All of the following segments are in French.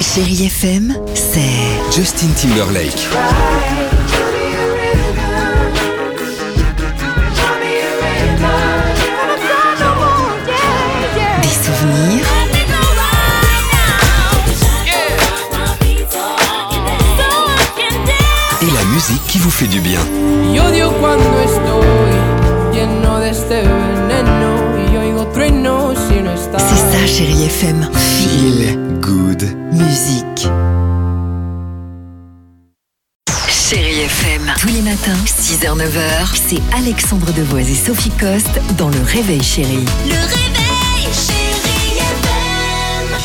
Chérie FM, c'est Justin Timberlake. des souvenirs, Et la musique qui vous fait du bien. Y odio cuando estoy lleno de este veneno y oigo truenos si no estás. c'est ça Chérie FM. Feel good. Musique. Chérie FM, tous les matins, 6h-9h, c'est Alexandre Devoise et Sophie Coste dans Le Réveil Chérie. Le réveil, chérie FM.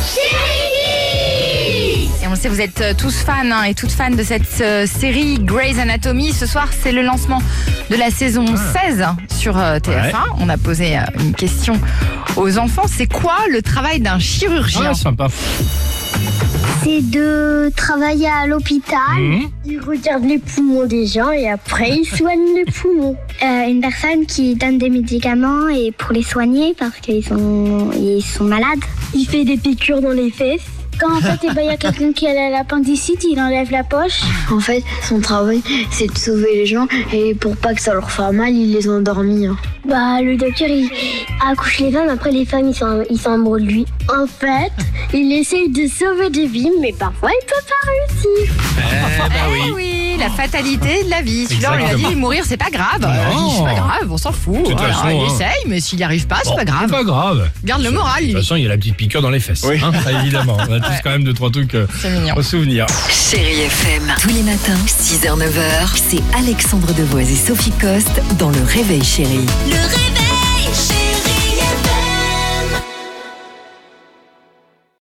Chérie. Et on le sait, vous êtes tous fans et toutes fans de cette série Grey's Anatomy. Ce soir, c'est le lancement de la saison 16 sur TF1. Ouais. On a posé une question aux enfants. C'est quoi le travail d'un chirurgien? Ah, sympa. C'est de travailler à l'hôpital. Il regarde les poumons des gens et après il soigne les poumons. Une personne qui donne des médicaments et pour les soigner parce qu'ils sont malades. Il fait des piqûres dans les fesses. Quand en fait il y a quelqu'un qui a l'appendicite, il enlève la poche. En fait, son travail, c'est de sauver les gens et pour pas que ça leur fasse mal, il les endormit. Bah le docteur il accouche les femmes, après les femmes ils sont amoureux de lui. En fait, il essaye de sauver des vies mais parfois il peut pas réussir. Eh oui, la fatalité de la vie. Celui-là, on lui a dit mourir, c'est pas grave. Non. C'est pas grave, on s'en fout. toute Voilà, façon, il hein. essaye, mais s'il n'y arrive pas, c'est pas grave. C'est pas grave. Garde le moral, De lui. toute façon, il y a la petite piqûre dans les fesses. Hein, ça, évidemment. On a tous quand même 2-3 trucs C'est mignon. au souvenir. Chérie FM, tous les matins, 6h-9h, c'est Alexandre Devoise et Sophie Coste dans Le Réveil Chérie. Le réveil.